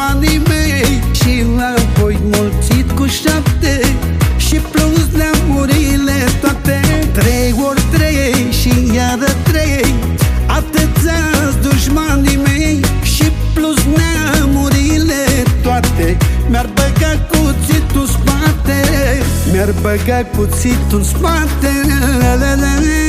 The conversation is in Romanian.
banii mei și apoi mulțit cu 7 și plus neamurile toate. 3 ori 3 și iară 3, atâția-s dușmanii mei și plus neamurile toate. Mi-ar băga cuțitul în spate, mi-ar băga cuțitul în spate.